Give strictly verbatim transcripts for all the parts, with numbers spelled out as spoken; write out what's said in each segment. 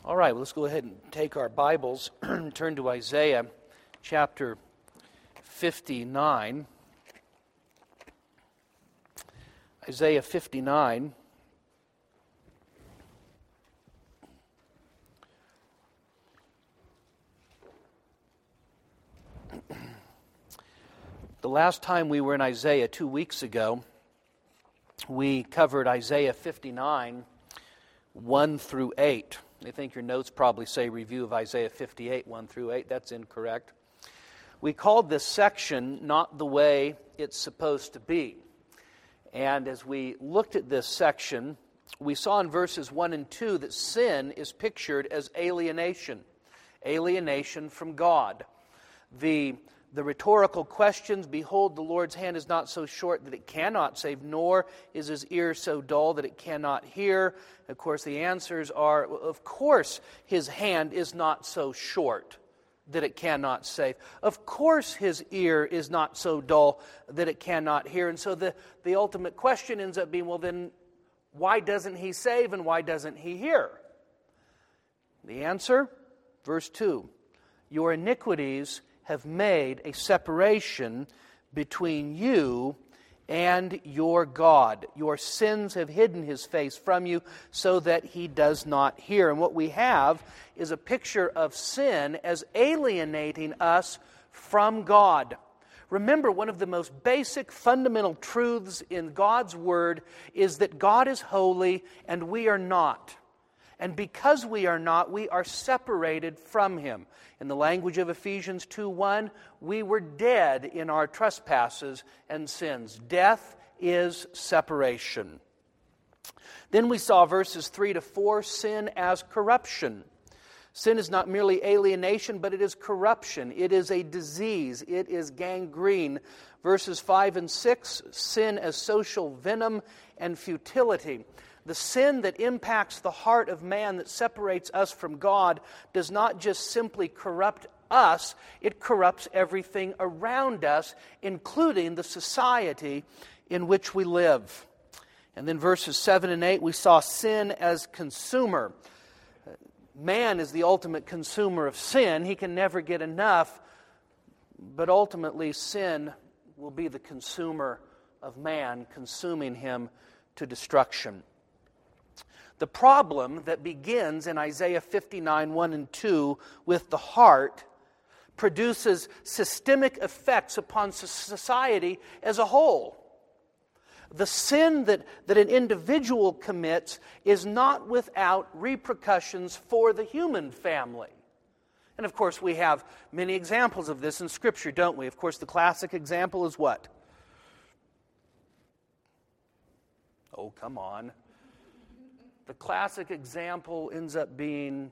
All right, well, let's go ahead and take our Bibles and turn to Isaiah chapter fifty-nine. Isaiah fifty-nine. The last time we were in Isaiah, two weeks ago, we covered Isaiah fifty-nine, one through eight. I think your notes probably say review of Isaiah fifty-eight, one through eight. That's incorrect. We called this section Not the Way It's Supposed to Be. And as we looked at this section, we saw in verses one and two that sin is pictured as alienation. Alienation from God. The The rhetorical questions, behold, the Lord's hand is not so short that it cannot save, nor is his ear so dull that it cannot hear. Of course, the answers are, of course, his hand is not so short that it cannot save. Of course, his ear is not so dull that it cannot hear. And so the, the ultimate question ends up being, well, then, why doesn't he save and why doesn't he hear? The answer, verse two, your iniquities have made a separation between you and your God. Your sins have hidden his face from you so that he does not hear. And what we have is a picture of sin as alienating us from God. Remember, one of the most basic fundamental truths in God's Word is that God is holy and we are not. And because we are not, we are separated from him. In the language of Ephesians two one, we were dead in our trespasses and sins. Death is separation. Then we saw verses three to four, sin as corruption. Sin is not merely alienation, but it is corruption. It is a disease. It is gangrene. Verses five and six, sin as social venom and futility. The sin that impacts the heart of man that separates us from God does not just simply corrupt us, it corrupts everything around us, including the society in which we live. And then verses seven and eight, we saw sin as consumer. Man is the ultimate consumer of sin. He can never get enough, but ultimately sin will be the consumer of man, consuming him to destruction. The problem that begins in Isaiah fifty-nine, one and two with the heart produces systemic effects upon society as a whole. The sin that, that an individual commits is not without repercussions for the human family. And of course we have many examples of this in Scripture, don't we? Of course the classic example is what? Oh, come on. The classic example ends up being,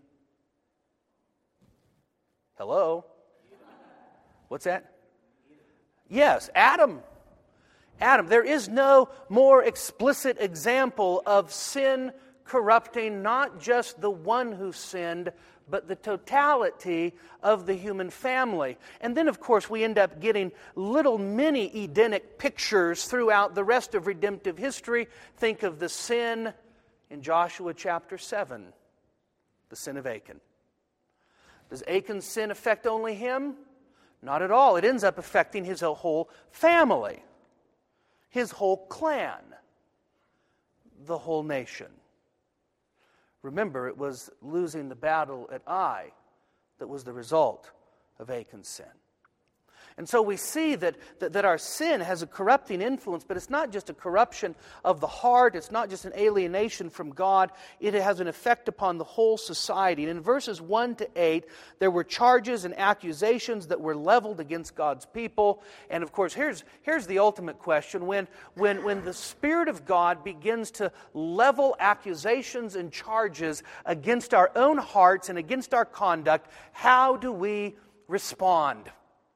hello? What's that? Yes, Adam. Adam. There is no more explicit example of sin corrupting not just the one who sinned, but the totality of the human family. And then, of course, we end up getting little mini Edenic pictures throughout the rest of redemptive history. Think of the sin in Joshua chapter seven, the sin of Achan. Does Achan's sin affect only him? Not at all. It ends up affecting his whole family, his whole clan, the whole nation. Remember, it was losing the battle at Ai that was the result of Achan's sin. And so we see that, that, that our sin has a corrupting influence, but it's not just a corruption of the heart, it's not just an alienation from God, it has an effect upon the whole society. And in verses one to eight, there were charges and accusations that were leveled against God's people. And of course, here's, here's the ultimate question. When, when, when the Spirit of God begins to level accusations and charges against our own hearts and against our conduct, how do we respond?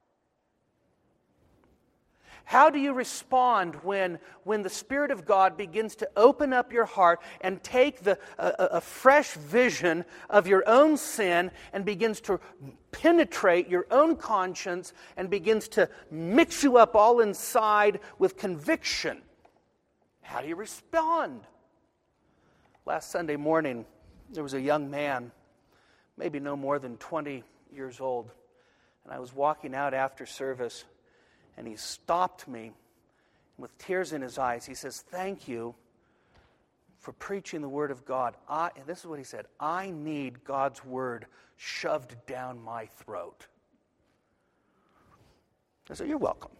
How do you respond when, when the Spirit of God begins to open up your heart and take the, a, a fresh vision of your own sin and begins to penetrate your own conscience and begins to mix you up all inside with conviction? How do you respond? Last Sunday morning, there was a young man maybe no more than twenty years old. And I was walking out after service, and he stopped me with tears in his eyes. He says, "Thank you for preaching the Word of God. I," and this is what he said, "I need God's Word shoved down my throat." I said, "You're welcome."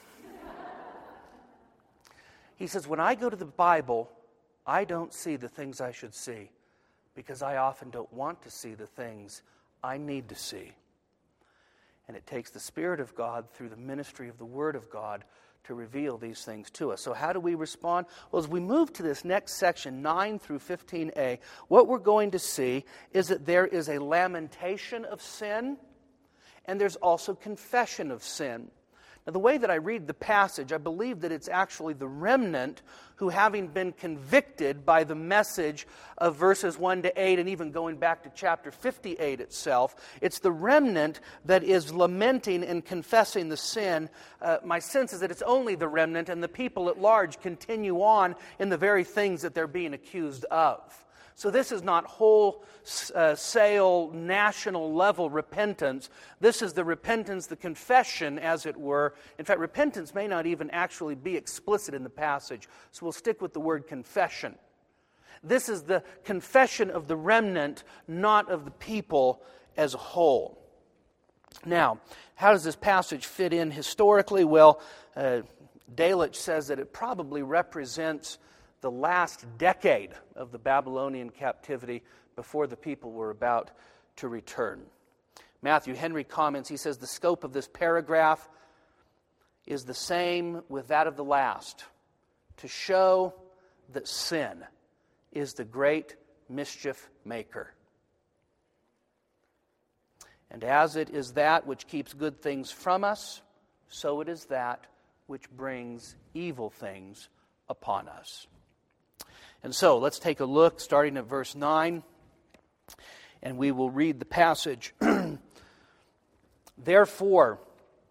He says, "When I go to the Bible, I don't see the things I should see because I often don't want to see the things I need to see." And it takes the Spirit of God through the ministry of the Word of God to reveal these things to us. So how do we respond? Well, as we move to this next section, nine through fifteen a, what we're going to see is that there is a lamentation of sin, and there's also confession of sin. Now, the way that I read the passage, I believe that it's actually the remnant who, having been convicted by the message of verses one to eight, and even going back to chapter fifty-eight itself, it's the remnant that is lamenting and confessing the sin. Uh, my sense is that it's only the remnant, and the people at large continue on in the very things that they're being accused of. So this is not wholesale, national level repentance. This is the repentance, the confession, as it were. In fact, repentance may not even actually be explicit in the passage. So we'll stick with the word confession. This is the confession of the remnant, not of the people as a whole. Now, how does this passage fit in historically? Well, uh, Delitzsch says that it probably represents the last decade of the Babylonian captivity before the people were about to return. Matthew Henry comments, he says, the scope of this paragraph is the same with that of the last, to show that sin is the great mischief maker. And as it is that which keeps good things from us, so it is that which brings evil things upon us. And so, let's take a look, starting at verse nine, and we will read the passage. Therefore,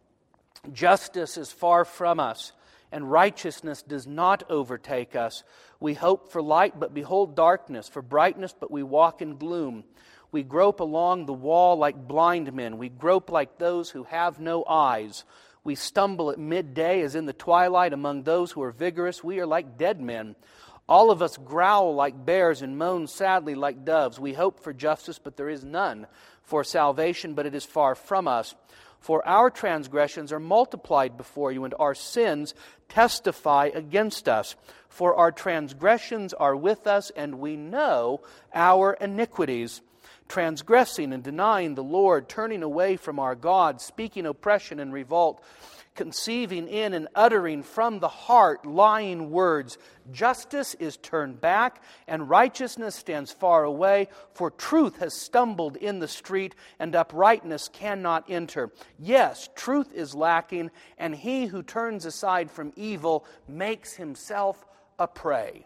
justice is far from us, and righteousness does not overtake us. We hope for light, but behold darkness, for brightness, but we walk in gloom. We grope along the wall like blind men. We grope like those who have no eyes. We stumble at midday as in the twilight among those who are vigorous. We are like dead men. All of us growl like bears and moan sadly like doves. We hope for justice, but there is none. For salvation, but it is far from us. For our transgressions are multiplied before you, and our sins testify against us. For our transgressions are with us, and we know our iniquities. Transgressing and denying the Lord, turning away from our God, speaking oppression and revolt, conceiving in and uttering from the heart lying words. Justice is turned back, and righteousness stands far away, for truth has stumbled in the street, and uprightness cannot enter. Yes, truth is lacking, and he who turns aside from evil makes himself a prey.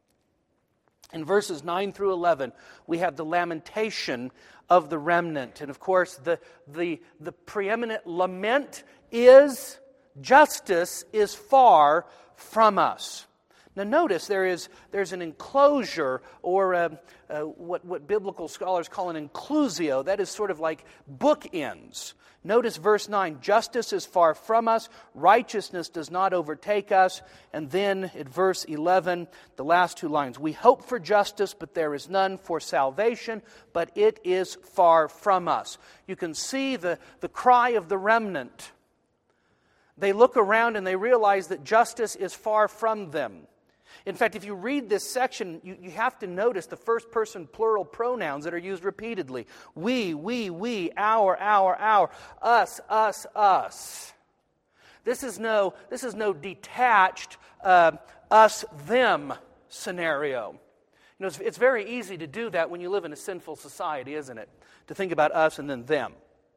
In verses nine through eleven, we have the lamentation of the remnant. And of course, the, the, the preeminent lament is justice is far from us. Now notice there is there's an enclosure, or a, a, what, what biblical scholars call an inclusio. That is sort of like bookends. Notice verse nine, justice is far from us, righteousness does not overtake us. And then at verse eleven, the last two lines, we hope for justice, but there is none, for salvation, but it is far from us. You can see the, the cry of the remnant. They look around and they realize that justice is far from them. In fact, if you read this section, you, you have to notice the first person plural pronouns that are used repeatedly. We, we, we, our, our, our, us, us, us. This is no, this is no detached uh, us, them scenario. You know, it's, it's very easy to do that when you live in a sinful society, isn't it? To think about us and then them.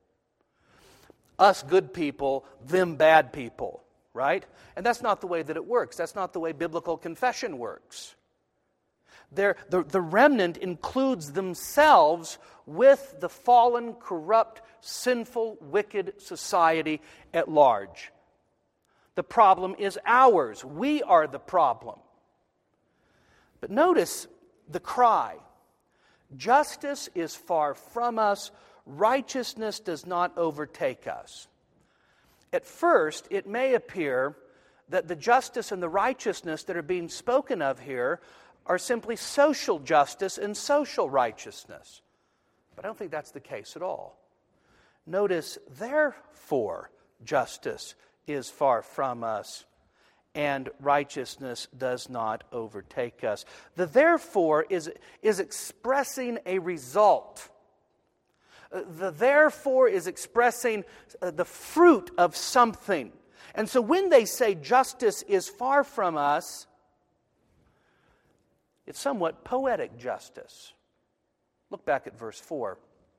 Us good people, them bad people. Right? And that's not the way that it works. That's not the way biblical confession works. There, the, the remnant includes themselves with the fallen, corrupt, sinful, wicked society at large. The problem is ours. We are the problem. But notice the cry. Justice is far from us. Righteousness does not overtake us. At first, it may appear that the justice and the righteousness that are being spoken of here are simply social justice and social righteousness. But I don't think that's the case at all. Notice, therefore, justice is far from us, and righteousness does not overtake us. The therefore is, is expressing a result. The therefore is expressing the fruit of something. And so when they say justice is far from us, it's somewhat poetic justice. Look back at verse four.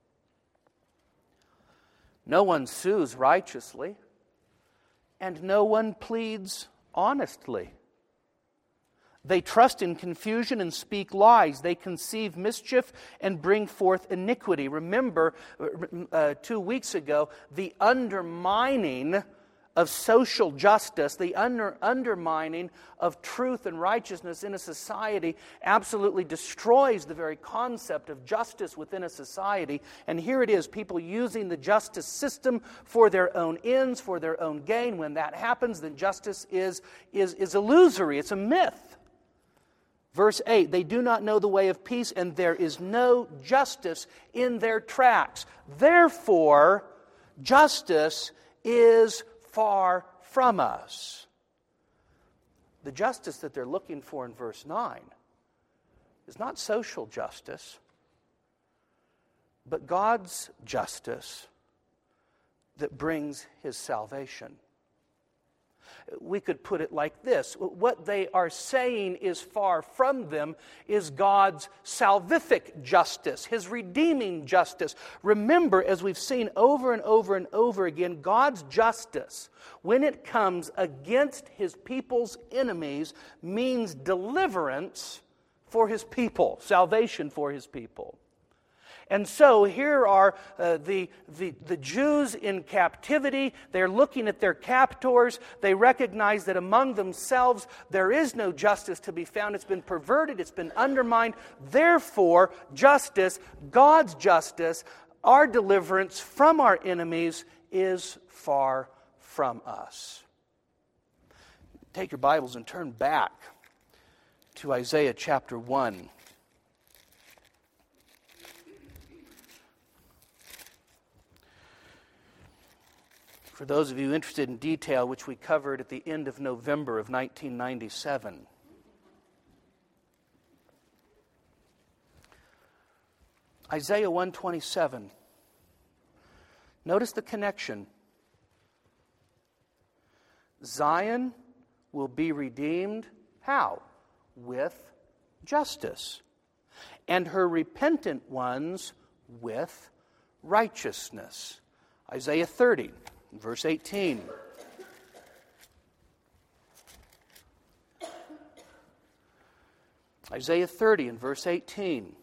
No one sues righteously, and no one pleads honestly. They trust in confusion and speak lies. They conceive mischief and bring forth iniquity. Remember, uh, two weeks ago, the undermining of social justice, the under, undermining of truth and righteousness in a society absolutely destroys the very concept of justice within a society. And here it is, people using the justice system for their own ends, for their own gain. When that happens, then justice is, is, is illusory. It's a myth. Verse eight, they do not know the way of peace, and there is no justice in their tracks. Therefore, justice is far from us. The justice that they're looking for in verse nine is not social justice, but God's justice that brings His salvation. We could put it like this. What they are saying is far from them is God's salvific justice, His redeeming justice. Remember, as we've seen over and over and over again, God's justice, when it comes against His people's enemies, means deliverance for His people, salvation for His people. And so here are uh, the, the, the Jews in captivity. They're looking at their captors. They recognize that among themselves there is no justice to be found. It's been perverted. It's been undermined. Therefore, justice, God's justice, our deliverance from our enemies is far from us. Take your Bibles and turn back to Isaiah chapter one. For those of you interested in detail, which we covered at the end of November of nineteen ninety-seven. Isaiah one twenty-seven. Notice the connection. Zion will be redeemed. How? With justice. And her repentant ones with righteousness. Isaiah thirty. Verse eighteen. Isaiah thirty and verse eighteen.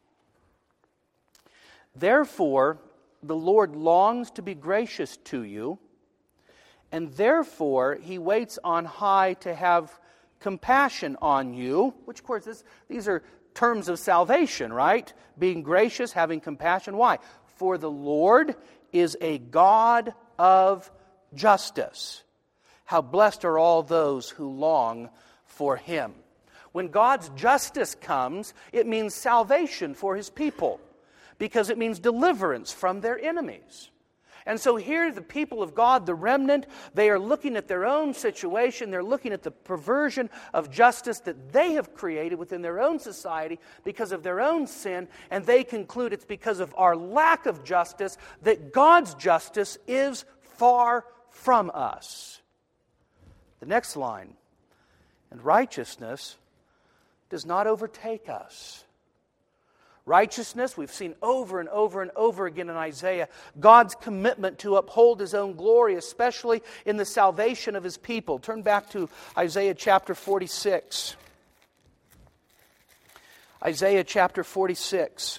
Therefore, the Lord longs to be gracious to you, and therefore He waits on high to have compassion on you. Which, of course, this, these are terms of salvation, right? Being gracious, having compassion. Why? For the Lord is a God of justice. How blessed are all those who long for Him. When God's justice comes, it means salvation for His people, because it means deliverance from their enemies. And so here the people of God, the remnant, they are looking at their own situation. They're looking at the perversion of justice that they have created within their own society because of their own sin. And they conclude it's because of our lack of justice that God's justice is far from us. The next line, and righteousness does not overtake us. Righteousness, we've seen over and over and over again in Isaiah, God's commitment to uphold His own glory, especially in the salvation of His people. Turn back to Isaiah chapter forty-six. Isaiah chapter forty-six.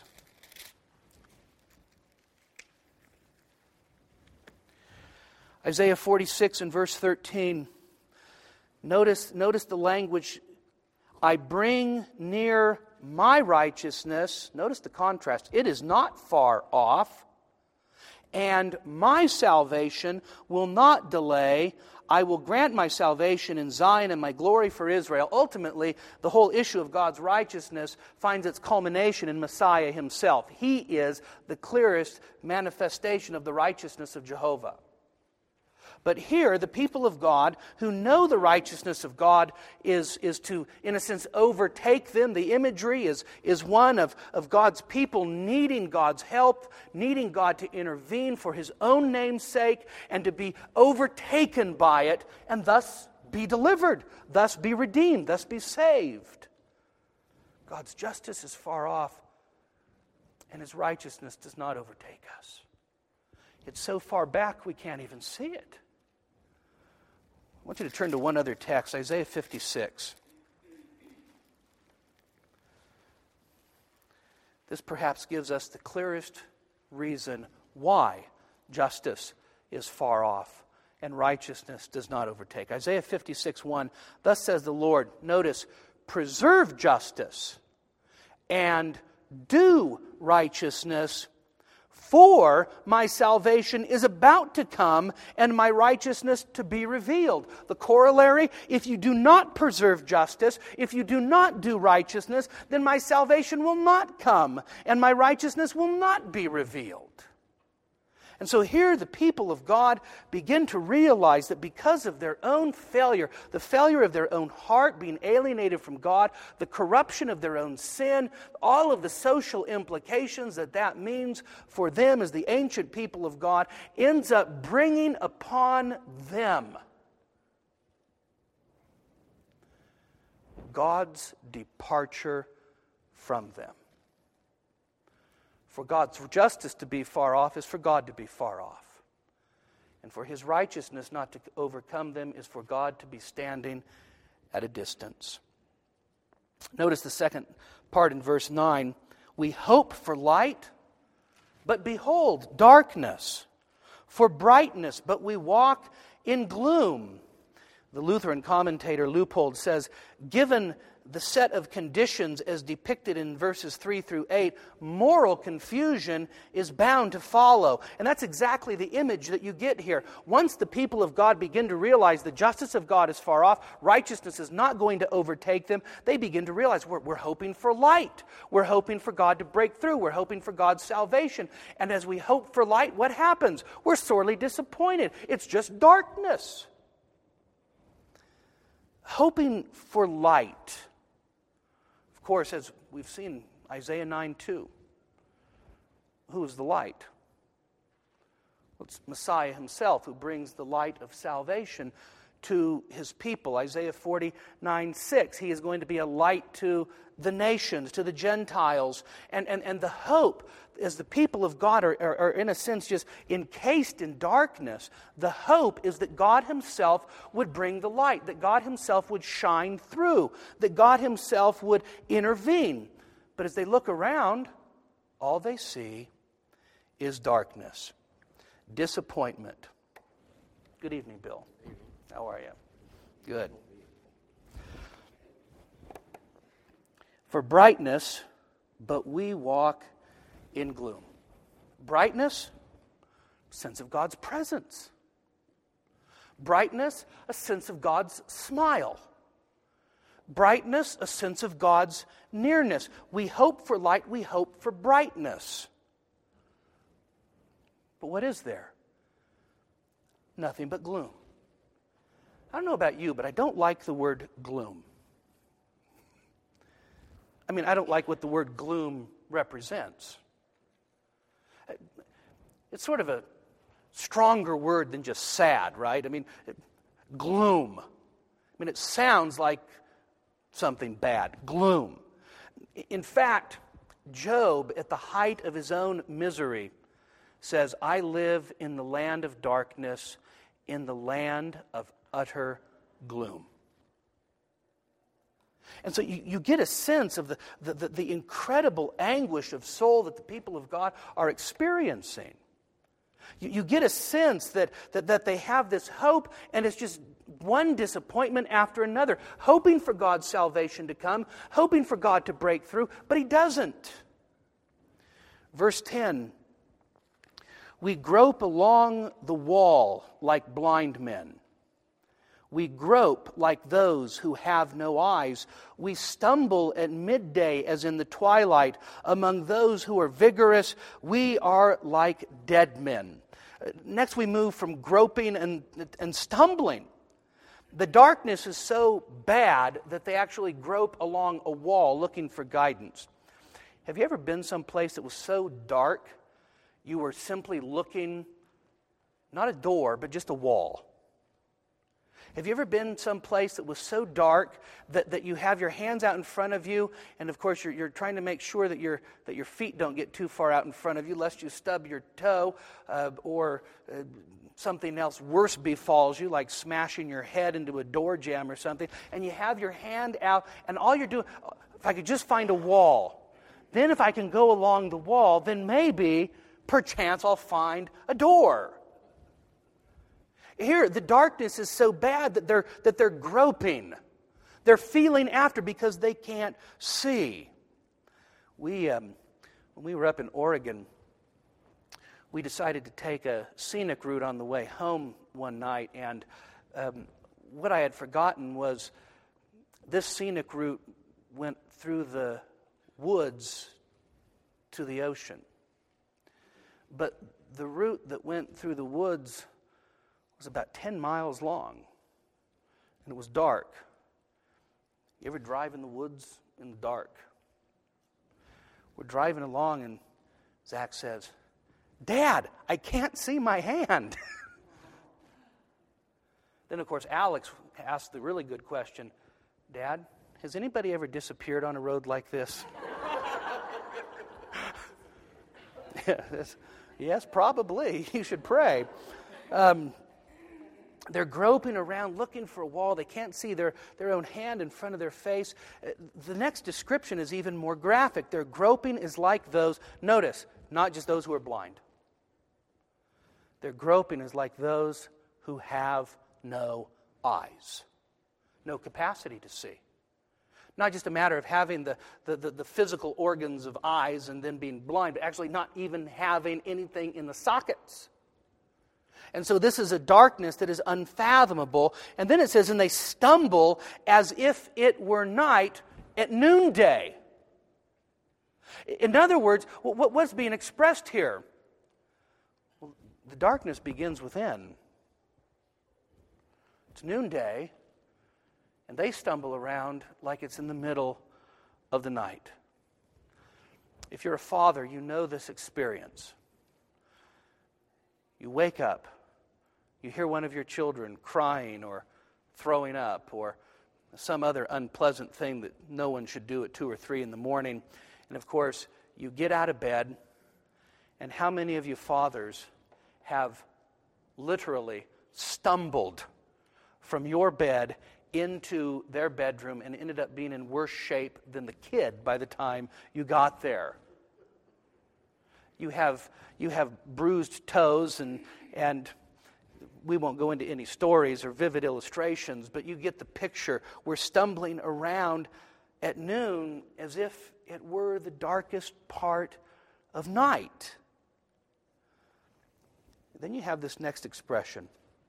Isaiah forty-six and verse thirteen. Notice, notice the language. I bring near my righteousness, notice the contrast, it is not far off, and my salvation will not delay. I will grant my salvation in Zion and my glory for Israel. Ultimately, the whole issue of God's righteousness finds its culmination in Messiah himself. He is the clearest manifestation of the righteousness of Jehovah. But here, the people of God who know the righteousness of God is, is to, in a sense, overtake them. The imagery is, is one of, of God's people needing God's help, needing God to intervene for His own name's sake, and to be overtaken by it, and thus be delivered, thus be redeemed, thus be saved. God's justice is far off, and His righteousness does not overtake us. It's so far back we can't even see it. I want you to turn to one other text, Isaiah fifty-six. This perhaps gives us the clearest reason why justice is far off and righteousness does not overtake. Isaiah fifty-six one, thus says the Lord, notice, preserve justice and do righteousness, for my salvation is about to come and my righteousness to be revealed. The corollary, if you do not preserve justice, if you do not do righteousness, then my salvation will not come and my righteousness will not be revealed. And so here the people of God begin to realize that because of their own failure, the failure of their own heart, being alienated from God, the corruption of their own sin, all of the social implications that that means for them as the ancient people of God, ends up bringing upon them God's departure from them. For God's justice to be far off is for God to be far off. And for His righteousness not to overcome them is for God to be standing at a distance. Notice the second part in verse nine. We hope for light, but behold, darkness. For brightness, but we walk in gloom. The Lutheran commentator Leupold says, given the set of conditions as depicted in verses three through eight, moral confusion is bound to follow. And that's exactly the image that you get here. Once the people of God begin to realize the justice of God is far off, righteousness is not going to overtake them, they begin to realize we're, we're hoping for light. We're hoping for God to break through. We're hoping for God's salvation. And as we hope for light, what happens? We're sorely disappointed. It's just darkness. Hoping for light. Of course, as we've seen, Isaiah nine two. Who is the light? Well, it's Messiah himself who brings the light of salvation to His people. Isaiah forty-nine six. He is going to be a light to the nations, to the Gentiles. And, and, and the hope, as the people of God are, are, are in a sense just encased in darkness, the hope is that God Himself would bring the light, that God Himself would shine through, that God Himself would intervene. But as they look around, all they see is darkness, disappointment. Good evening, Bill. How are you? Good. For brightness, but we walk in gloom. Brightness, sense of God's presence. Brightness, a sense of God's smile. Brightness, a sense of God's nearness. We hope for light, we hope for brightness. But what is there? Nothing but gloom. I don't know about you, but I don't like the word gloom. I mean, I don't like what the word gloom represents. It's sort of a stronger word than just sad, right? I mean, it, gloom. I mean, it sounds like something bad. Gloom. In fact, Job, at the height of his own misery, says, I live in the land of darkness, in the land of utter gloom. And so you, you get a sense of the, the, the, the incredible anguish of soul that the people of God are experiencing. You, you get a sense that, that, that they have this hope, and it's just one disappointment after another, hoping for God's salvation to come, hoping for God to break through, but He doesn't. Verse ten, we grope along the wall like blind men. We grope like those who have no eyes. We stumble at midday as in the twilight. Among those who are vigorous, we are like dead men. Next we move from groping and, and stumbling. The darkness is so bad that they actually grope along a wall looking for guidance. Have you ever been someplace that was so dark you were simply looking, not a door, but just a wall? Have you ever been someplace that was so dark that, that you have your hands out in front of you, and of course you're, you're trying to make sure that your that your feet don't get too far out in front of you, lest you stub your toe, uh, or uh, something else worse befalls you, like smashing your head into a door jamb or something, and you have your hand out, and all you're doing, if I could just find a wall, then if I can go along the wall, then maybe, perchance, I'll find a door. Here, the darkness is so bad that they're that they're groping. They're feeling after because they can't see. We, um, when we were up in Oregon, we decided to take a scenic route on the way home one night, and um, what I had forgotten was this scenic route went through the woods to the ocean. But the route that went through the woods was about ten miles long, and it was dark. You ever drive in the woods in the dark? We're driving along, and Zach says, "Dad, I can't see my hand." Then, of course, Alex asked the really good question, "Dad, has anybody ever disappeared on a road like this?" yes, yes, probably. You should pray. Um, They're groping around looking for a wall. They can't see their, their own hand in front of their face. The next description is even more graphic. Their groping is like those, notice, not just those who are blind. Their groping is like those who have no eyes, no capacity to see. Not just a matter of having the, the, the, the physical organs of eyes and then being blind, but actually not even having anything in the sockets. And so this is a darkness that is unfathomable. And then it says, and they stumble as if it were night at noonday. In other words, what's being expressed here? Well, the darkness begins within. It's noonday, and they stumble around like it's in the middle of the night. If you're a father, you know this experience. You wake up. You hear one of your children crying or throwing up or some other unpleasant thing that no one should do at two or three in the morning. And of course, you get out of bed, and how many of you fathers have literally stumbled from your bed into their bedroom and ended up being in worse shape than the kid by the time you got there? You have you have bruised toes and and we won't go into any stories or vivid illustrations, but you get the picture. We're stumbling around at noon as if it were the darkest part of night. Then you have this next expression.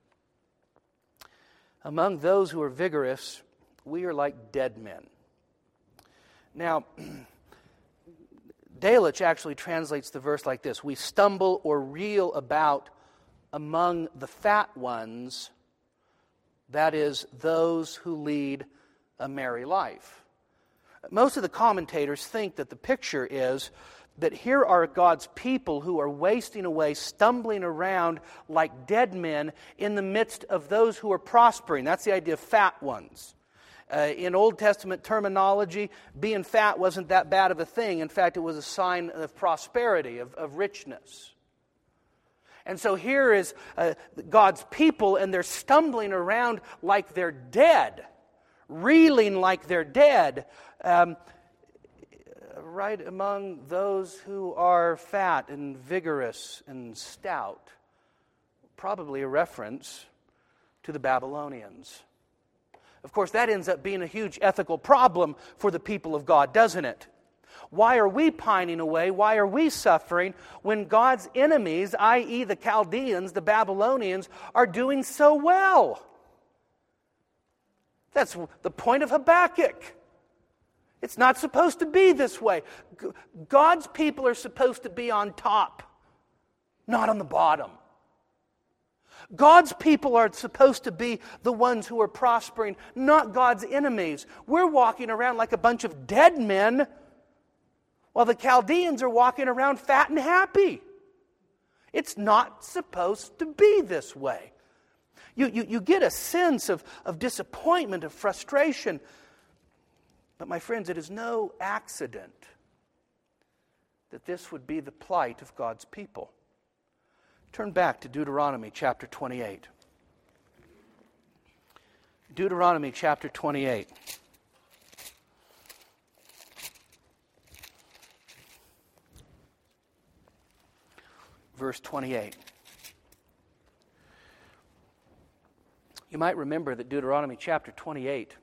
Among those who are vigorous, we are like dead men. Now, Delitzsch actually translates the verse like this: we stumble or reel about among the fat ones, that is, those who lead a merry life. Most of the commentators think that the picture is that here are God's people who are wasting away, stumbling around like dead men in the midst of those who are prospering. That's the idea of fat ones. Uh, in Old Testament terminology, being fat wasn't that bad of a thing. In fact, it was a sign of prosperity, of, of richness. And so here is uh, God's people, and they're stumbling around like they're dead, reeling like they're dead, um, right among those who are fat and vigorous and stout. Probably a reference to the Babylonians. Of course, that ends up being a huge ethical problem for the people of God, doesn't it? Why are we pining away? Why are we suffering when God's enemies, that is the Chaldeans, the Babylonians, are doing so well? That's the point of Habakkuk. It's not supposed to be this way. God's people are supposed to be on top, not on the bottom. God's people are supposed to be the ones who are prospering, not God's enemies. We're walking around like a bunch of dead men, while the Chaldeans are walking around fat and happy. It's not supposed to be this way. You, you, you get a sense of, of disappointment, of frustration. But my friends, it is no accident that this would be the plight of God's people. Turn back to Deuteronomy chapter twenty-eight. Deuteronomy chapter twenty-eight. Verse twenty-eight. You might remember that Deuteronomy chapter twenty-eight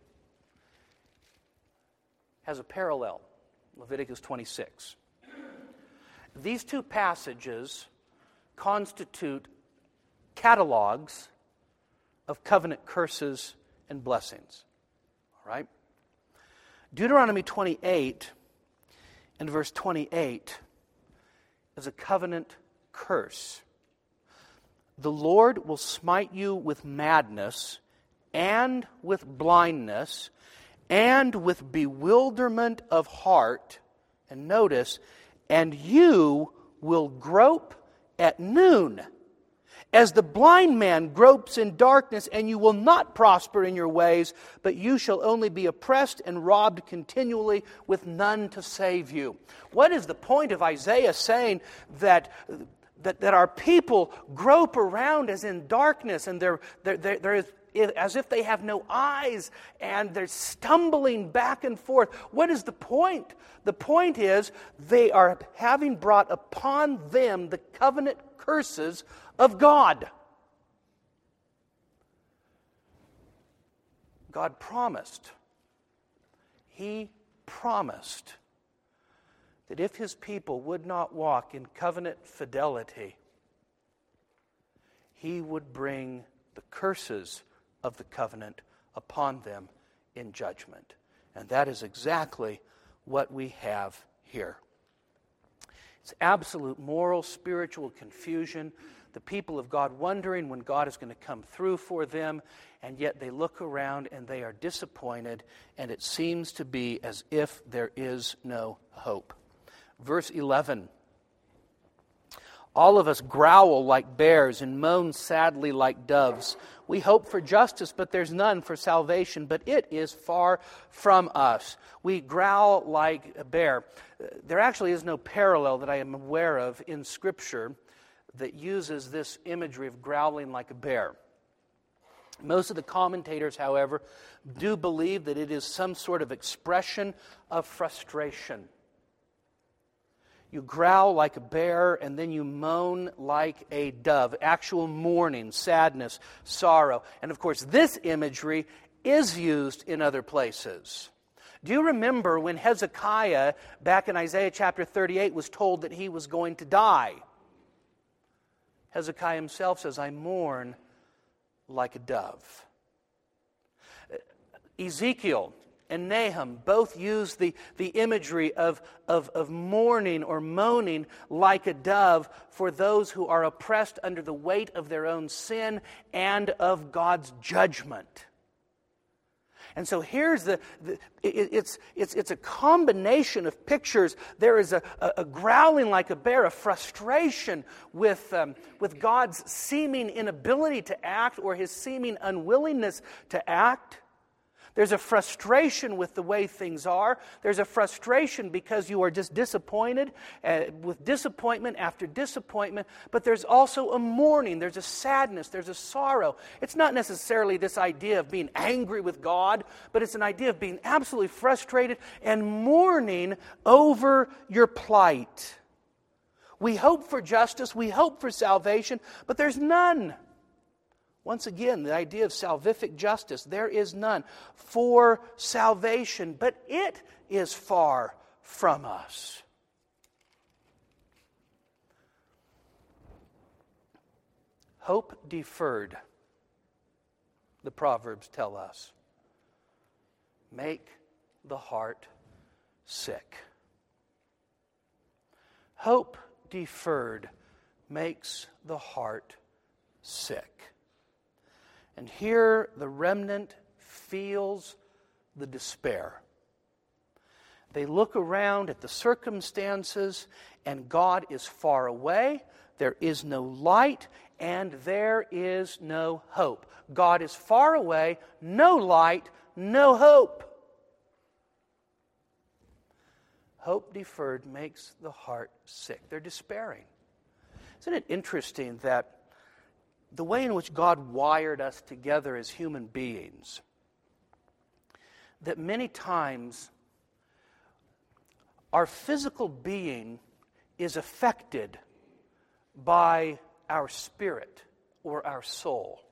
has a parallel, Leviticus twenty-six. These two passages constitute catalogs of covenant curses and blessings. All right? Deuteronomy twenty-eight and verse twenty-eight is a covenant curse. The Lord will smite you with madness and with blindness and with bewilderment of heart. And notice, and you will grope at noon, as the blind man gropes in darkness, and you will not prosper in your ways, but you shall only be oppressed and robbed continually with none to save you. What is the point of Isaiah saying that that, that our people grope around as in darkness, and they're, they're, they're, they're as if they have no eyes, and they're stumbling back and forth? What is the point? The point is they are having brought upon them the covenant curses of God. God promised. He promised that if His people would not walk in covenant fidelity, He would bring the curses of the covenant upon them in judgment. And that is exactly what we have here. It's absolute moral, spiritual confusion. The people of God wondering when God is going to come through for them, and yet they look around and they are disappointed, and it seems to be as if there is no hope. Verse eleven. All of us growl like bears and moan sadly like doves. We hope for justice, but there's none, for salvation, but it is far from us. We growl like a bear. There actually is no parallel that I am aware of in Scripture that uses this imagery of growling like a bear. Most of the commentators, however, do believe that it is some sort of expression of frustration. You growl like a bear, and then you moan like a dove. Actual mourning, sadness, sorrow. And of course, this imagery is used in other places. Do you remember when Hezekiah, back in Isaiah chapter thirty-eight, was told that he was going to die? Hezekiah himself says, I mourn like a dove. Ezekiel and Nahum both use the, the imagery of, of, of mourning or moaning like a dove for those who are oppressed under the weight of their own sin and of God's judgment. And so here's the, the it, it's, it's, it's a combination of pictures. There is a, a, a growling like a bear, a frustration with, um, with God's seeming inability to act or His seeming unwillingness to act. There's a frustration with the way things are. There's a frustration because you are just disappointed, uh, with disappointment after disappointment. But there's also a mourning. There's a sadness. There's a sorrow. It's not necessarily this idea of being angry with God, but it's an idea of being absolutely frustrated and mourning over your plight. We hope for justice. We hope for salvation, but there's none. Once again, the idea of salvific justice, there is none for salvation, but it is far from us. Hope deferred, the Proverbs tell us, make the heart sick. Hope deferred makes the heart sick. And here the remnant feels the despair. They look around at the circumstances, and God is far away. There is no light, and there is no hope. God is far away, no light, no hope. Hope deferred makes the heart sick. They're despairing. Isn't it interesting that the way in which God wired us together as human beings, that many times our physical being is affected by our spirit or our soul.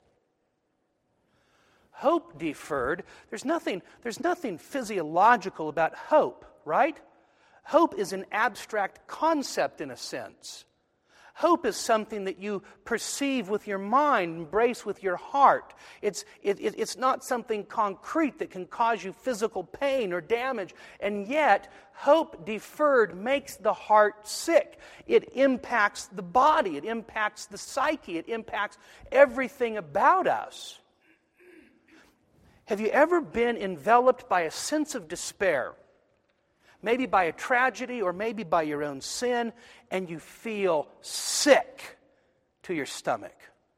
Hope deferred, there's nothing, there's nothing physiological about hope, right? Hope is an abstract concept in a sense. Hope is something that you perceive with your mind, embrace with your heart. It's, it, it, it's not something concrete that can cause you physical pain or damage. And yet, hope deferred makes the heart sick. It impacts the body. It impacts the psyche. It impacts everything about us. Have you ever been enveloped by a sense of despair? Maybe by a tragedy or maybe by your own sin, and you feel sick to your stomach.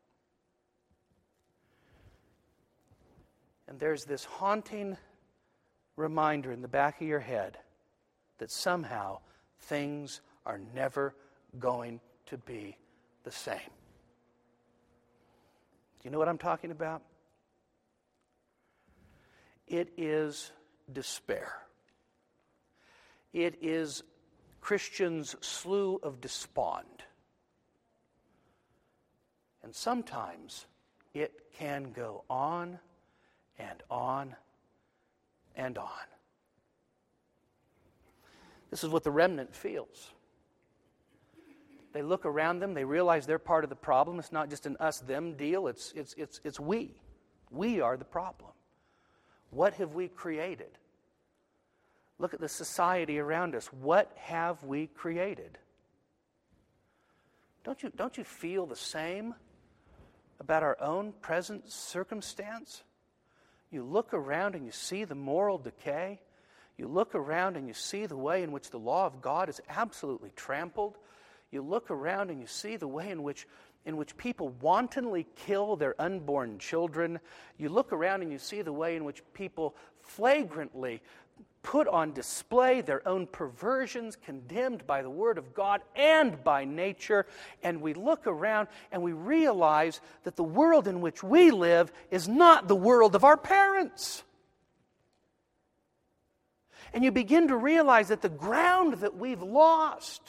And there's this haunting reminder in the back of your head that somehow things are never going to be the same. Do you know what I'm talking about? It is despair. It is Christians' slough of despond. And sometimes it can go on and on and on. This is what the remnant feels. They look around them, they realize they're part of the problem. It's not just an us-them deal, it's, it's, it's, it's we. We are the problem. What have we created? Look at the society around us. What have we created? Don't you, don't you feel the same about our own present circumstance? You look around and you see the moral decay. You look around and you see the way in which the law of God is absolutely trampled. You look around and you see the way in which in which people wantonly kill their unborn children. You look around and you see the way in which people flagrantly put on display their own perversions condemned by the Word of God and by nature. And we look around and we realize that the world in which we live is not the world of our parents. And you begin to realize that the ground that we've lost,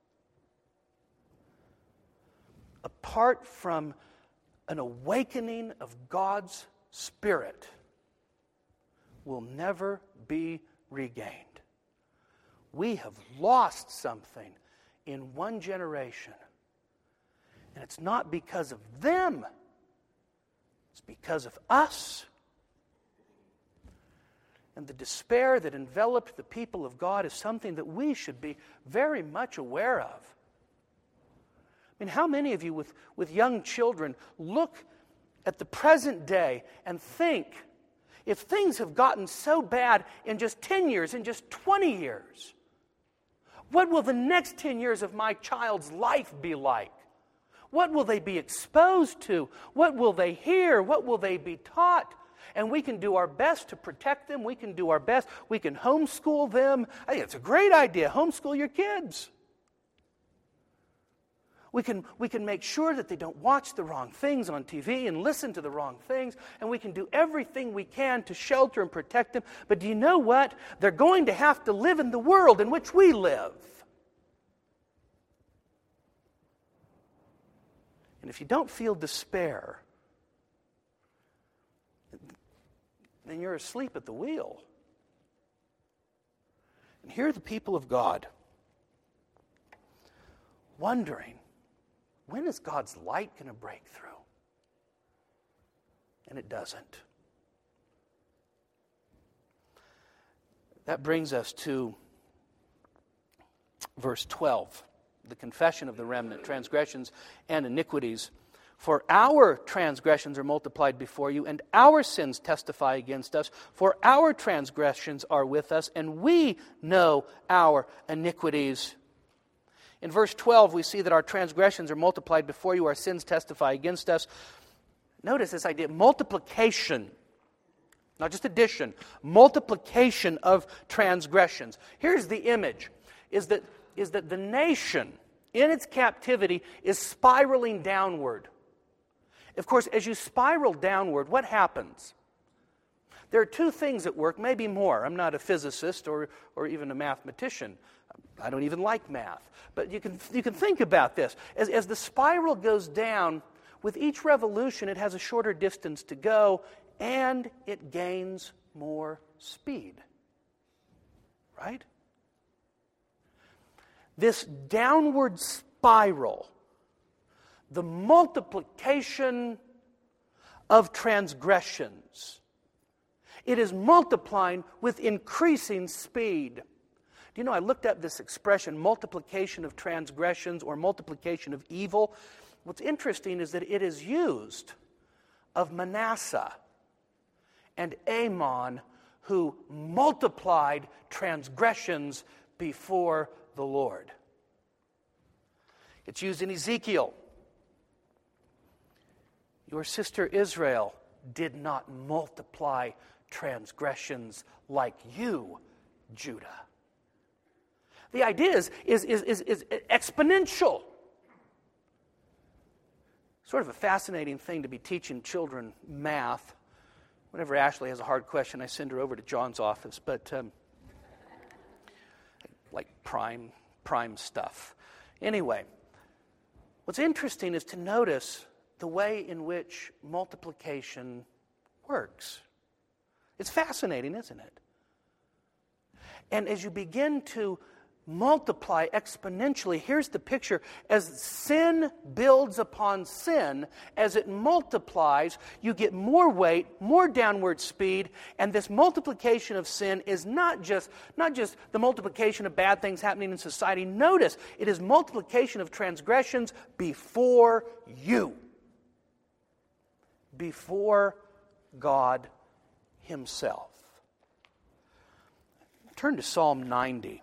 apart from an awakening of God's Spirit, will never be regained. We have lost something in one generation. And it's not because of them. It's because of us. And the despair that enveloped the people of God is something that we should be very much aware of. I mean, how many of you with, with young children look at the present day and think, if things have gotten so bad in just ten years, in just twenty years, what will the next ten years of my child's life be like? What will they be exposed to? What will they hear? What will they be taught? And we can do our best to protect them. We can do our best. We can homeschool them. I think it's a great idea. Homeschool your kids. We can, we can make sure that they don't watch the wrong things on T V and listen to the wrong things, and we can do everything we can to shelter and protect them. But do you know what? They're going to have to live in the world in which we live. And if you don't feel despair, and you're asleep at the wheel. And here are the people of God wondering, when is God's light going to break through? And it doesn't. That brings us to verse twelve, the confession of the remnant, transgressions and iniquities. For our transgressions are multiplied before you, and our sins testify against us. For our transgressions are with us, and we know our iniquities. In verse twelve, we see that our transgressions are multiplied before you, our sins testify against us. Notice this idea, multiplication. Not just addition, multiplication of transgressions. Here's the image, is that, is that the nation in its captivity is spiraling downward. Of course, as you spiral downward, what happens? There are two things at work, maybe more. I'm not a physicist or, or even a mathematician. I don't even like math. But you can, you can think about this. As, as the spiral goes down, with each revolution, it has a shorter distance to go, and it gains more speed. Right? This downward spiral, the multiplication of transgressions, it is multiplying with increasing speed. Do you know, I looked up this expression, multiplication of transgressions or multiplication of evil. What's interesting is that it is used of Manasseh and Amon, who multiplied transgressions before the Lord. It's used in Ezekiel. Your sister Israel did not multiply transgressions like you, Judah. The idea is, is, is, is, is exponential. Sort of a fascinating thing to be teaching children math. Whenever Ashley has a hard question, I send her over to John's office. But um, like prime, prime stuff. Anyway, what's interesting is to notice the way in which multiplication works. It's fascinating, isn't it? And as you begin to multiply exponentially, here's the picture. As sin builds upon sin, as it multiplies, you get more weight, more downward speed, and this multiplication of sin is not just, not just the multiplication of bad things happening in society. Notice, it is multiplication of transgressions before you. Before God Himself. Turn to Psalm ninety.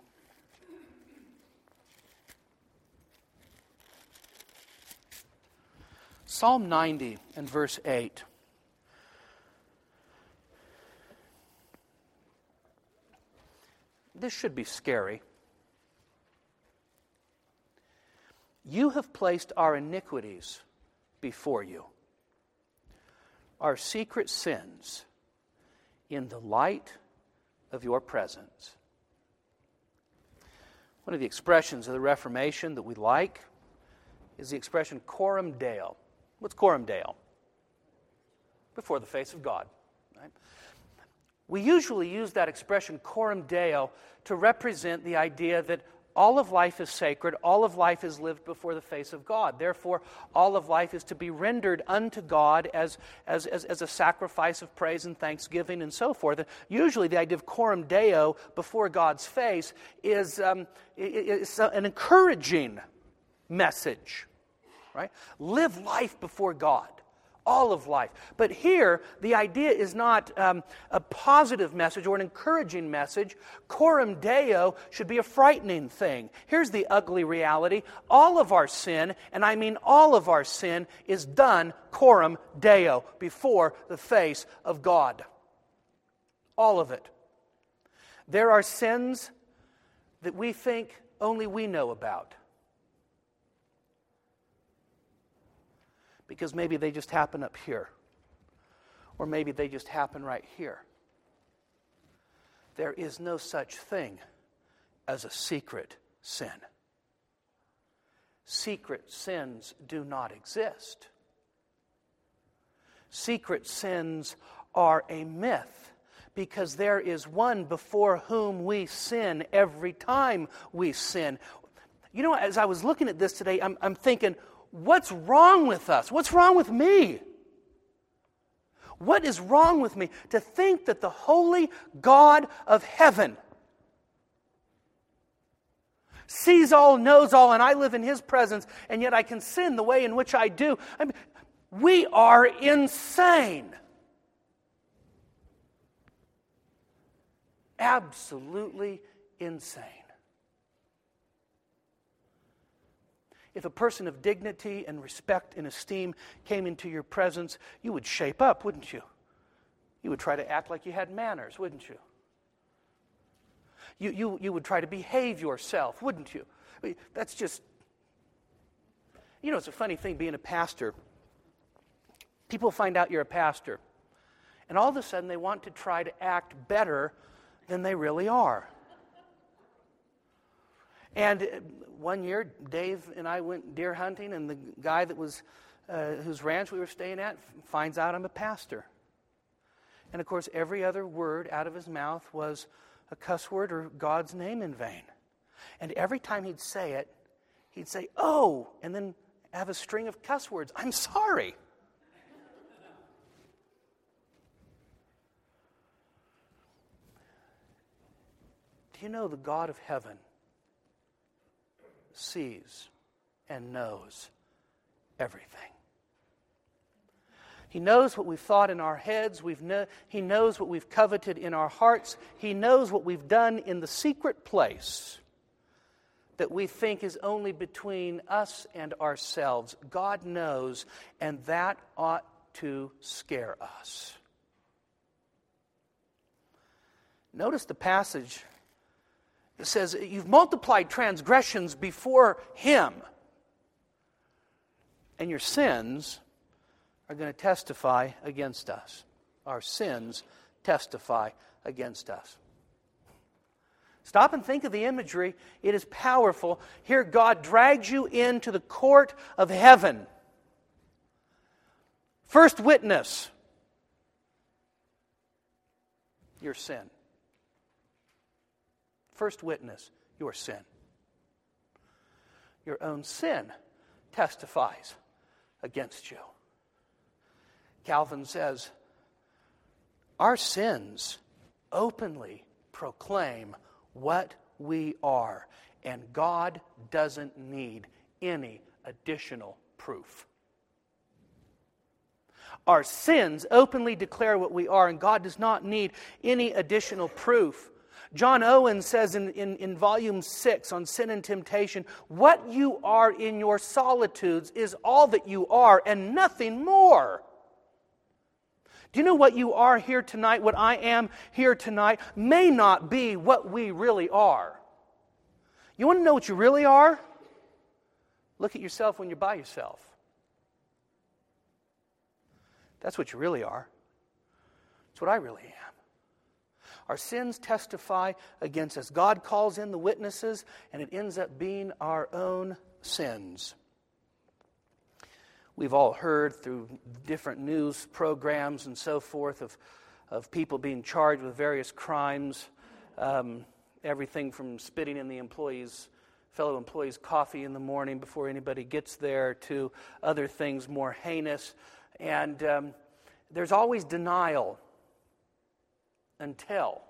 Psalm ninety and verse eight. This should be scary. You have placed our iniquities before you, our secret sins, in the light of your presence. One of the expressions of the Reformation that we like is the expression coram Deo. What's coram Deo? Before the face of God. Right? We usually use that expression coram Deo to represent the idea that all of life is sacred, all of life is lived before the face of God. Therefore, all of life is to be rendered unto God as, as, as, as a sacrifice of praise and thanksgiving and so forth. And usually the idea of coram Deo, before God's face, is, um, is an encouraging message. Right? Live life before God. All of life. But here, the idea is not um, a positive message or an encouraging message. Coram Deo should be a frightening thing. Here's the ugly reality. All of our sin, and I mean all of our sin, is done coram Deo, before the face of God. All of it. There are sins that we think only we know about. Because maybe they just happen up here. Or maybe they just happen right here. There is no such thing as a secret sin. Secret sins do not exist. Secret sins are a myth because there is one before whom we sin every time we sin. You know, as I was looking at this today, I'm, I'm thinking, what's wrong with us? What's wrong with me? What is wrong with me to think that the holy God of heaven sees all, knows all, and I live in His presence, and yet I can sin the way in which I do? I mean, we are insane. Absolutely insane. If a person of dignity and respect and esteem came into your presence, you would shape up, wouldn't you? You would try to act like you had manners, wouldn't you? You, you, you would try to behave yourself, wouldn't you? I mean, that's just... You know, it's a funny thing being a pastor. People find out you're a pastor, and all of a sudden they want to try to act better than they really are. And one year, Dave and I went deer hunting, and the guy that was uh, whose ranch we were staying at finds out I'm a pastor. And of course, every other word out of his mouth was a cuss word or God's name in vain. And every time he'd say it, he'd say, "Oh," and then have a string of cuss words. "I'm sorry." Do you know the God of heaven sees and knows everything? He knows what we've thought in our heads. We've kn- he knows what we've coveted in our hearts. He knows what we've done in the secret place that we think is only between us and ourselves. God knows, and that ought to scare us. Notice the passage. It says, you've multiplied transgressions before Him, and your sins are going to testify against us. Our sins testify against us. Stop and think of the imagery. It is powerful. Here God drags you into the court of heaven. First witness, your sin. First witness, your sin. Your own sin testifies against you. Calvin says, our sins openly proclaim what we are, and God doesn't need any additional proof. Our sins openly declare what we are, and God does not need any additional proof. John Owen says in, in, in volume six on Sin and Temptation, what you are in your solitudes is all that you are and nothing more. Do you know what you are here tonight, what I am here tonight, may not be what we really are. You want to know what you really are? Look at yourself when you're by yourself. That's what you really are. That's what I really am. Our sins testify against us. God calls in the witnesses, and it ends up being our own sins. We've all heard through different news programs and so forth of, of people being charged with various crimes. Um, everything from spitting in the employees, fellow employees' coffee in the morning before anybody gets there to other things more heinous. And um, there's always denial until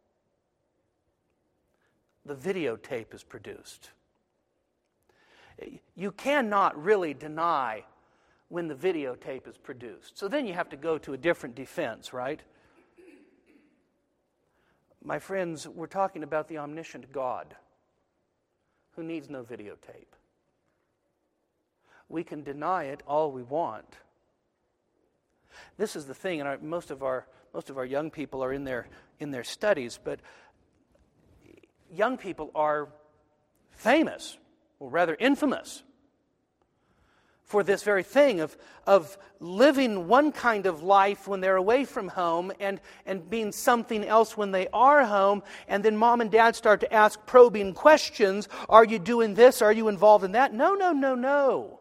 the videotape is produced. You cannot really deny when the videotape is produced. So then you have to go to a different defense, right? My friends, we're talking about the omniscient God who needs no videotape. We can deny it all we want. This is the thing, and our, most of our most of our young people are in their in their studies, but young people are famous, or rather infamous, for this very thing of, of living one kind of life when they're away from home and, and being something else when they are home, and then mom and dad start to ask probing questions. Are you doing this? Are you involved in that? No, no, no, no.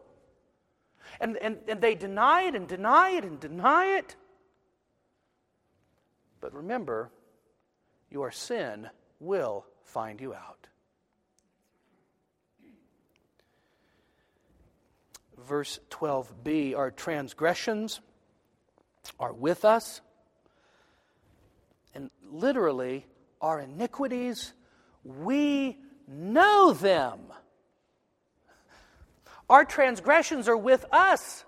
And, and, and they deny it and deny it and deny it. But remember, your sin will find you out. Verse twelve b, our transgressions are with us, and literally, our iniquities, we know them. Our transgressions are with us.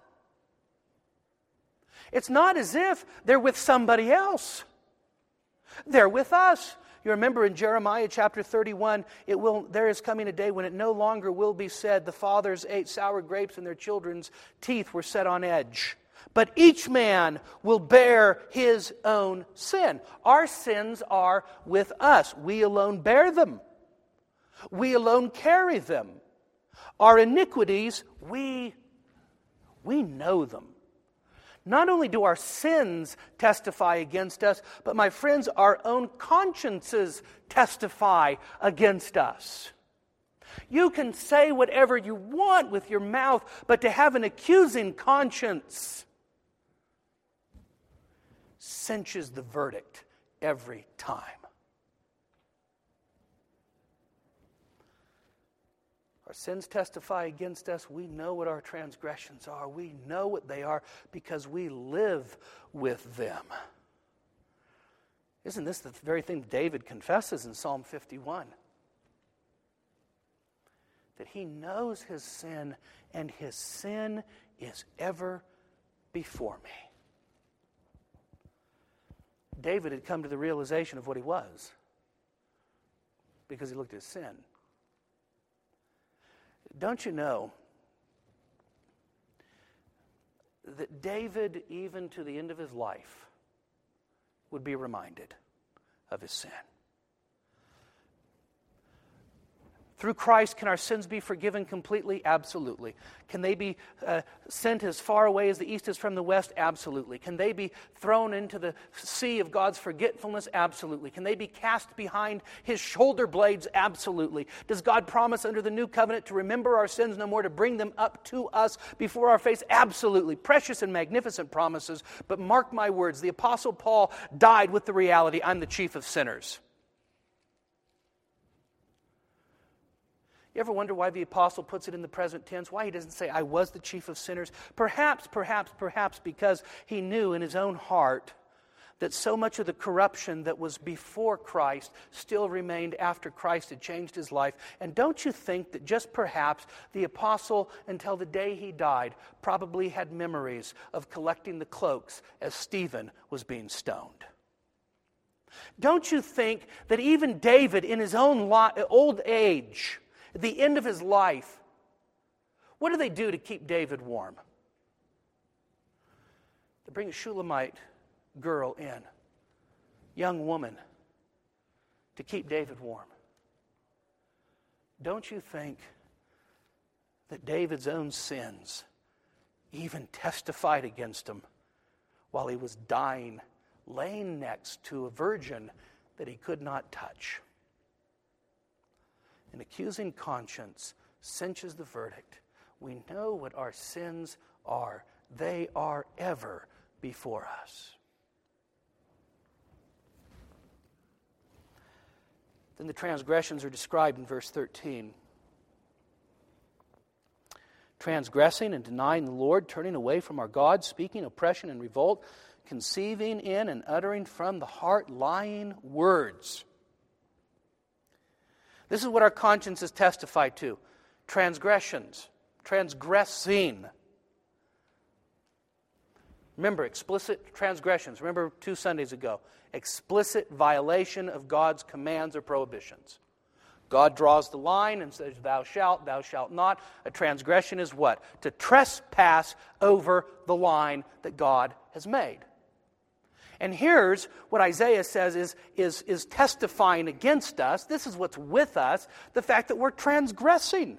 It's not as if they're with somebody else. They're with us. You remember in Jeremiah chapter thirty-one, it will, there is coming a day when it no longer will be said, the fathers ate sour grapes and their children's teeth were set on edge. But each man will bear his own sin. Our sins are with us. We alone bear them. We alone carry them. Our iniquities, we, we know them. Not only do our sins testify against us, but my friends, our own consciences testify against us. You can say whatever you want with your mouth, but to have an accusing conscience cinches the verdict every time. Our sins testify against us. We know what our transgressions are. We know what they are because we live with them. Isn't this the very thing David confesses in Psalm fifty-one? That he knows his sin, and his sin is ever before me. David had come to the realization of what he was because he looked at his sin. Don't you know that David, even to the end of his life, would be reminded of his sin? Through Christ, can our sins be forgiven completely? Absolutely. Can they be uh, sent as far away as the east is from the west? Absolutely. Can they be thrown into the sea of God's forgetfulness? Absolutely. Can they be cast behind His shoulder blades? Absolutely. Does God promise under the new covenant to remember our sins no more, to bring them up to us before our face? Absolutely. Precious and magnificent promises. But mark my words, the Apostle Paul died with the reality, I'm the chief of sinners. You ever wonder why the apostle puts it in the present tense? Why he doesn't say, I was the chief of sinners? Perhaps, perhaps, perhaps because he knew in his own heart that so much of the corruption that was before Christ still remained after Christ had changed his life. And don't you think that just perhaps the apostle, until the day he died, probably had memories of collecting the cloaks as Stephen was being stoned? Don't you think that even David in his own old age, at the end of his life, what do they do to keep David warm? They bring a Shulamite girl in, young woman, to keep David warm. Don't you think that David's own sins even testified against him while he was dying, laying next to a virgin that he could not touch? An accusing conscience cinches the verdict. We know what our sins are. They are ever before us. Then the transgressions are described in verse thirteen. Transgressing and denying the Lord, turning away from our God, speaking oppression and revolt, conceiving in and uttering from the heart lying words. This is what our consciences testify to. Transgressions. Transgressing. Remember, explicit transgressions. Remember two Sundays ago. Explicit violation of God's commands or prohibitions. God draws the line and says, thou shalt, thou shalt not. A transgression is what? To trespass over the line that God has made. And here's what Isaiah says is, is, is testifying against us. This is what's with us, the fact that we're transgressing.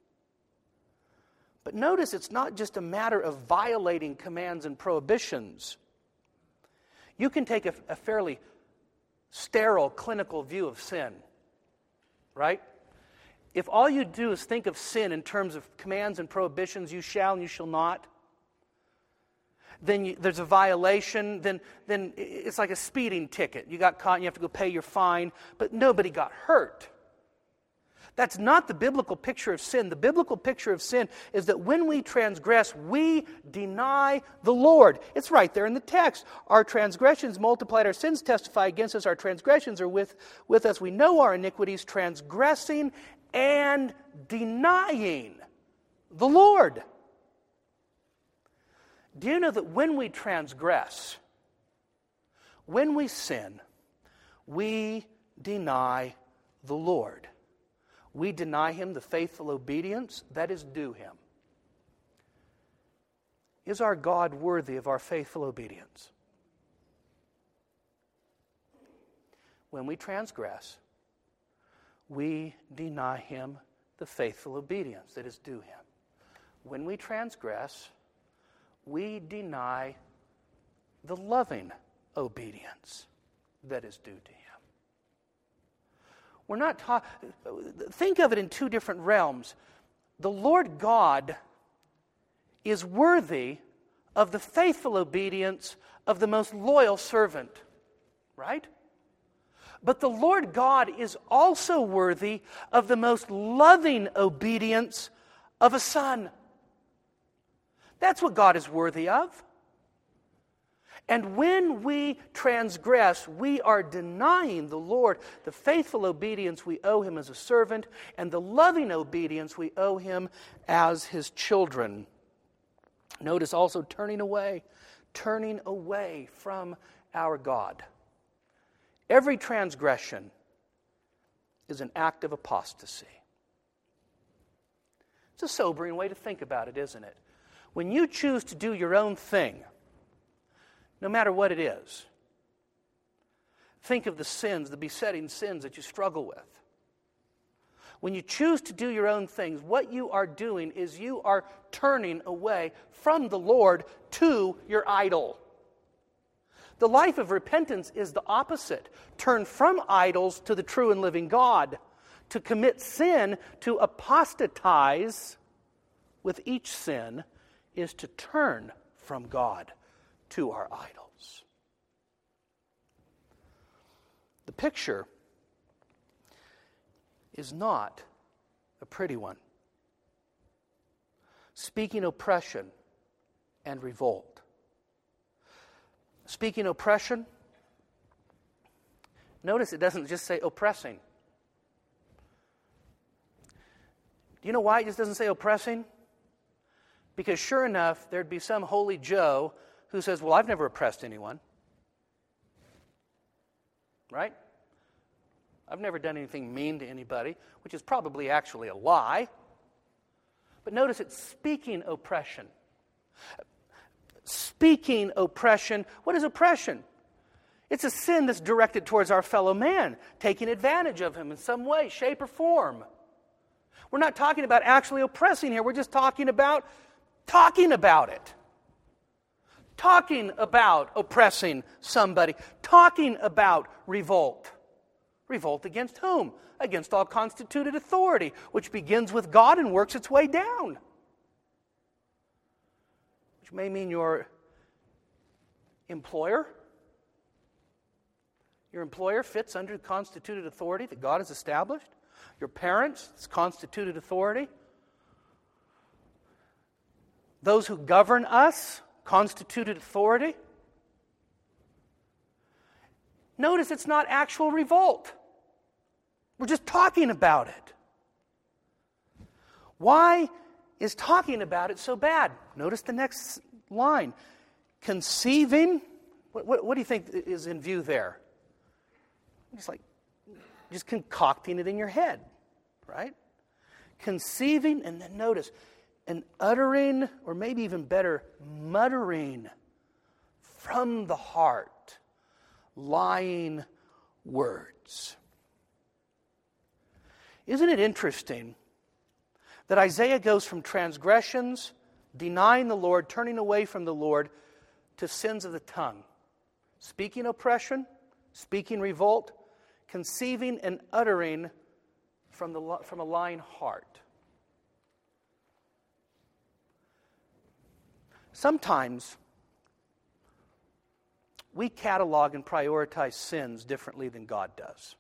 But notice it's not just a matter of violating commands and prohibitions. You can take a, a fairly sterile clinical view of sin, right? If all you do is think of sin in terms of commands and prohibitions, you shall and you shall not, then you, there's a violation, then, then it's like a speeding ticket. You got caught and you have to go pay your fine, but nobody got hurt. That's not the biblical picture of sin. The biblical picture of sin is that when we transgress, we deny the Lord. It's right there in the text. Our transgressions multiplied, our sins testify against us, our transgressions are with, with us. We know our iniquities, transgressing and denying the Lord. Do you know that when we transgress, when we sin, we deny the Lord? We deny Him the faithful obedience that is due Him. Is our God worthy of our faithful obedience? When we transgress, we deny Him the faithful obedience that is due Him. When we transgress, we deny the loving obedience that is due to Him. We're not talking, think of it in two different realms. The Lord God is worthy of the faithful obedience of the most loyal servant, right? But the Lord God is also worthy of the most loving obedience of a son. That's what God is worthy of. And when we transgress, we are denying the Lord the faithful obedience we owe Him as a servant and the loving obedience we owe Him as His children. Notice also turning away, turning away from our God. Every transgression is an act of apostasy. It's a sobering way to think about it, isn't it? When you choose to do your own thing, no matter what it is. Think of the sins, the besetting sins that you struggle with. When you choose to do your own things, what you are doing is you are turning away from the Lord to your idol. The life of repentance is the opposite. Turn from idols to the true and living God. To commit sin, to apostatize with each sin, is to turn from God to our idols. The picture is not a pretty one. Speaking oppression and revolt. Speaking oppression, notice it doesn't just say oppressing. Do you know why it just doesn't say oppressing? Because sure enough, there'd be some holy Joe who says, well, I've never oppressed anyone. Right? I've never done anything mean to anybody, which is probably actually a lie. But notice it's speaking oppression. Speaking oppression. What is oppression? It's a sin that's directed towards our fellow man, taking advantage of him in some way, shape, or form. We're not talking about actually oppressing here. We're just talking about talking about it. Talking about oppressing somebody. Talking about revolt. Revolt against whom? Against all constituted authority, which begins with God and works its way down. Which may mean your employer. Your employer fits under the constituted authority that God has established. Your parents, it's constituted authority. Those who govern us, constituted authority. Notice it's not actual revolt. We're just talking about it. Why is talking about it so bad? Notice the next line. Conceiving. What, what, what do you think is in view there? Just like, just concocting it in your head, right? Conceiving, and then notice, and uttering, or maybe even better, muttering from the heart, lying words. Isn't it interesting that Isaiah goes from transgressions, denying the Lord, turning away from the Lord, to sins of the tongue? Speaking oppression, speaking revolt, conceiving and uttering from, the, from a lying heart. Sometimes we catalog and prioritize sins differently than God does.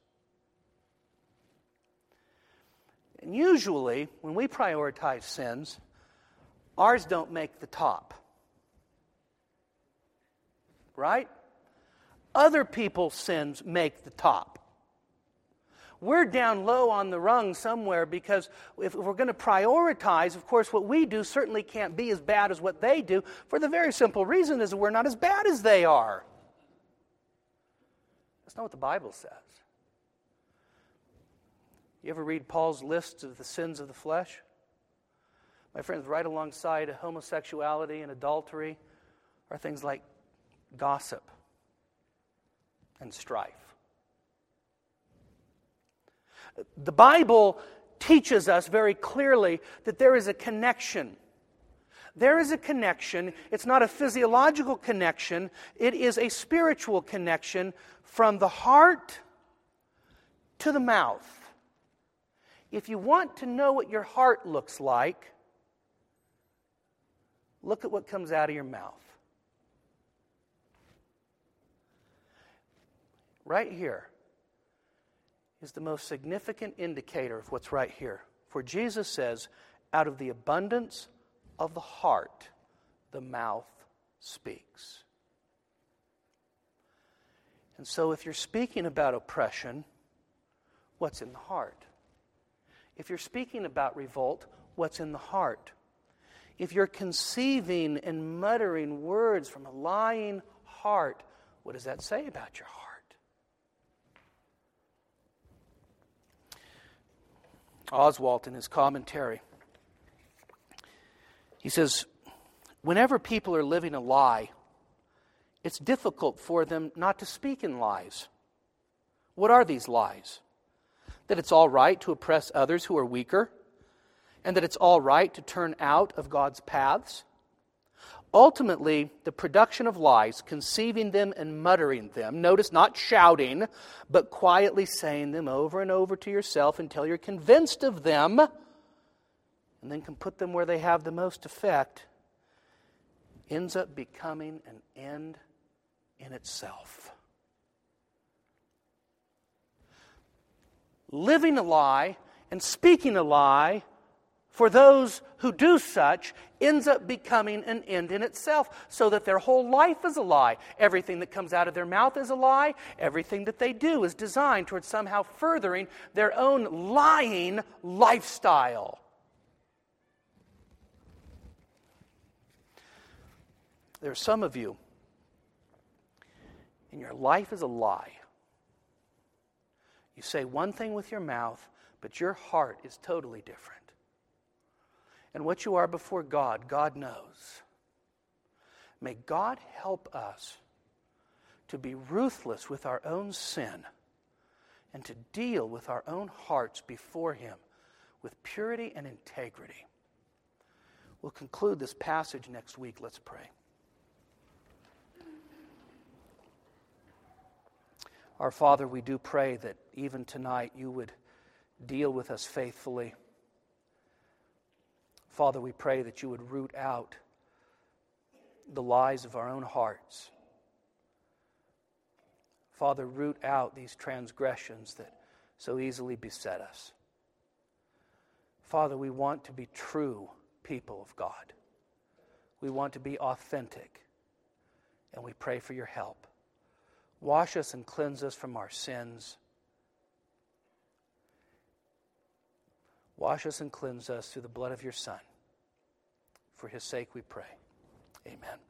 And usually, when we prioritize sins, ours don't make the top. Right? Other people's sins make the top. We're down low on the rung somewhere because if we're going to prioritize, of course, what we do certainly can't be as bad as what they do, for the very simple reason is that we're not as bad as they are. That's not what the Bible says. You ever read Paul's list of the sins of the flesh? My friends, right alongside homosexuality and adultery are things like gossip and strife. The Bible teaches us very clearly that there is a connection. There is a connection. It's not a physiological connection. It is a spiritual connection from the heart to the mouth. If you want to know what your heart looks like, look at what comes out of your mouth. Right here is the most significant indicator of what's right here. For Jesus says, out of the abundance of the heart, the mouth speaks. And so if you're speaking about oppression, what's in the heart? If you're speaking about revolt, what's in the heart? If you're conceiving and muttering words from a lying heart, what does that say about your heart? Oswalt, in his commentary, he says, whenever people are living a lie, it's difficult for them not to speak in lies. What are these lies? That it's all right to oppress others who are weaker, and that it's all right to turn out of God's paths. Ultimately, the production of lies, conceiving them and muttering them, notice not shouting, but quietly saying them over and over to yourself until you're convinced of them, and then can put them where they have the most effect, ends up becoming an end in itself. Living a lie and speaking a lie for those who do such ends up becoming an end in itself, so that their whole life is a lie. Everything that comes out of their mouth is a lie. Everything that they do is designed towards somehow furthering their own lying lifestyle. There are some of you, and your life is a lie. You say one thing with your mouth, but your heart is totally different. And what you are before God, God knows. May God help us to be ruthless with our own sin and to deal with our own hearts before Him with purity and integrity. We'll conclude this passage next week. Let's pray. Our Father, we do pray that even tonight you would deal with us faithfully. Father, we pray that you would root out the lies of our own hearts. Father, root out these transgressions that so easily beset us. Father, we want to be true people of God. We want to be authentic, and we pray for your help. Wash us and cleanse us from our sins. Wash us and cleanse us through the blood of your Son. For his sake we pray. Amen.